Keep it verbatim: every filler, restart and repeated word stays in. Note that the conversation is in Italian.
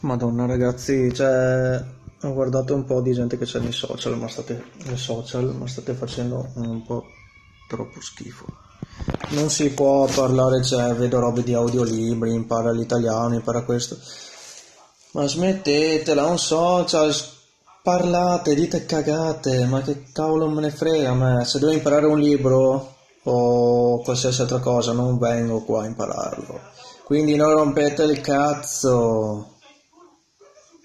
Madonna ragazzi, cioè, ho guardato un po' di gente che c'è nei social, ma state, nei social, ma state facendo un po' troppo schifo. Non si può parlare, cioè, vedo robe di audiolibri, impara l'italiano, impara questo. Ma smettetela, un social, s- parlate, dite cagate, ma che cavolo me ne frega a me. Se devo imparare un libro o qualsiasi altra cosa, non vengo qua a impararlo. Quindi non rompete il cazzo.